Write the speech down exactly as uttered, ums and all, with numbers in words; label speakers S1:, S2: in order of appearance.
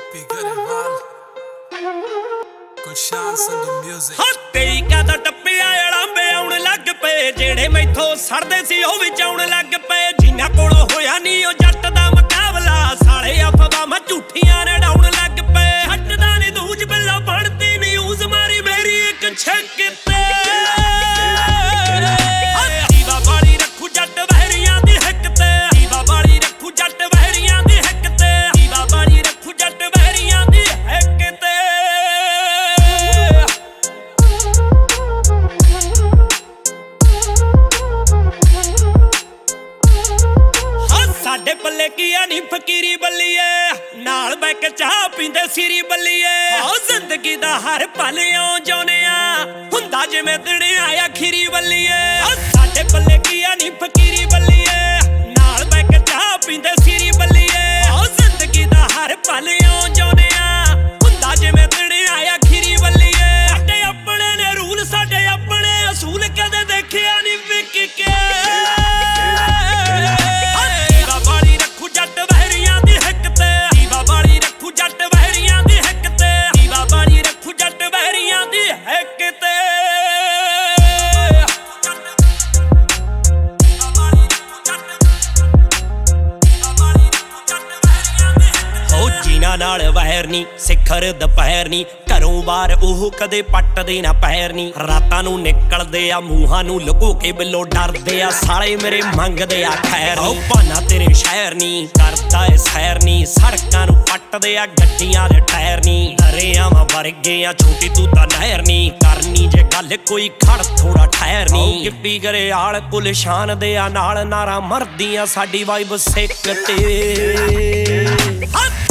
S1: Gippy Garival, Gulshan Sandhu music.
S2: ਹੱਤੇ ਕਦਾ ਟੱਪਿਆ ਅੜਾਂਬੇ ਆਉਣ ਲੱਗ ਪਏ ਜਿਹੜੇ ਮੈਥੋਂ ਸੜਦੇ ਸੀ ਉਹ ਵਿੱਚ ਆਉਣ ਲੱਗ ਪਏ ਜਿਨ੍ਹਾਂ ਕੋਲੋਂ ਹੋਇਆ ਨਹੀਂ ਉਹ ਜੱਟ ਦਾ ਮੁਕਾਬਲਾ ਸਾਲੇ ਅਫਵਾਹਾਂ ਝੂਠੀਆਂ ਨੇ ਡਾਉਣ ਲੱਗ ਪਏ ਹੱਟਦਾ ਨਹੀਂ ਦੂਜ ਬਿੱਲਾ ਬਣਦੀ ਨਿਊਜ਼ ਮਾਰੀ ਮੇਰੀ ਇੱਕ ਛੱਕ ਤੇ ਜੀਵਾ ਵਾਲੀ ਰੱਖੂ ਜੱਟ ਵਹਿਰੀਆਂ ਦੀ ਹੱਕ ਤੇ ਜੀਵਾ ਵਾਲੀ ਰੱਖੂ ਜੱਟ ਵਹਿਰੀਆਂ ਦੀ ਹੱਕ ਤੇ ਜੀਵਾ ਵਾਲੀ ਰੱਖੂ ਜੱਟ ਵਹਿਰੀਆਂ ਦੀ ਹੱਕ ਤੇ ਸਾਡੇ ਪੱਲੇ ਕੀ ਆ ਨੀ ਫਕੀਰੀ ਬੱਲੀਏ ਨਾਲ ਬੈ ਕੇ ਚਾਹ ਪੀਂਦੇ ਸੀਰੀ ਬੱਲੀਏ ਹੋ ਜ਼ਿੰਦਗੀ ਦਾ ਹਰ ਪਲ ਇਉਂ ਜਿਉਨੇ ਆ ਹੁੰਦਾ ਜਿਵੇਂ ਦਿਨੇ ਆਇਆ ਖੀਰੀ ਬੱਲੀਏ ਸਾਡੇ ਪੱਲੇ ਕੀ ਆ ਨੀ ਫਕੀਰੀ ਬੱਲੀਏ ਨਾਲ ਬੈ ਕੇ ਚਾਹ ਪੀਂਦੇ ਸੀਰੀ ਬੱਲੀਏ ਹੋ ਜ਼ਿੰਦਗੀ ਦਾ ਹਰ ਪਲ ਇਉਂ ਜਿਉਨੇ ਆ ਹੁੰਦਾ ਜਿਵੇਂ ਦਿਨੇ ਆਇਆ ਖੀਰੀ ਬੱਲੀਏ ਸਾਡੇ ਆਪਣੇ ਨੇ ਰੂਲ ਸਾਡੇ ਆਪਣੇ ਅਸੂਲ ਕਦੇ ਦੇਖਿਆ ਨੀ ਵਿਕ ਕੇ ਜੱਟ ਵਹਿਰੀਆਂ ਦੀ ਹੱਕ ਤੇ ਜੀਵਾ ਵਾਲੀ ਰੱਖੂ ਜੱਟ ਵਹਿਰੀਆਂ ਦੀ ਹੱਕ ਤੇ ਜੀਵਾ ਵਾਲੀ ਰੱਖੂ ਜੱਟ ਵਹਿਰੀਆਂ ਦੀ ਹੱਕ ਤੇ ਹੋ ਜੀਨਾ ਨਾਲ ਵਹਿਰ ਨੀ ਸਿਖਰ ਦੁਪਹਿਰ ਨੀ ਘਰੋਂ ਬਾਹਰ ਉਹ ਕਦੇ ਪੱਟਦੇ ਨਾ ਪੈਰ ਨੀ ਰਾਤਾਂ ਨੂੰ ਨਿਕਲਦੇ ਆ ਮੂੰਹਾਂ ਨੂੰ ਲੁਕੋ ਕੇ ਬਿੱਲੋ ਡਰਦੇ ਆ ਸਾਲੇ ਮੇਰੇ ਮੰਗਦੇ ਆ ਖੈਰ ਨੀ ਭਾਨਾ ਤੇਰੇ ਸ਼ਹਿਰ ਨੀ ਕਰਦਾ ਏ ਸੈਰ ਨੀ ਸੜਕਾਂ ਨੂੰ ਪੱਟਦੇ ਆ ਗੱਡੀਆਂ ਦੇ ਟਾਇਰ ਨੀ ਦਰਿਆਵਾਂ ਵਰਗੇ ਆ ਛੋਟੀ ਤੂੰ ਤਾਂ ਨਹਿਰ ਨੀ ਕਰਨੀ ਜੇ ਗੱਲ ਕੋਈ ਖੜ ਥੋੜਾ ਠਹਿਰ ਨੀ ਗਿੱਪੀ ਗਰੇਵਾਲ ਗੁਲਸ਼ਨ ਦੇ ਆ ਨਾਲ ਨਾਰਾ ਮਰਦੀਆਂ ਸਾਡੀ ਵਾਈਬ ਸਿੱਕ ਤੇ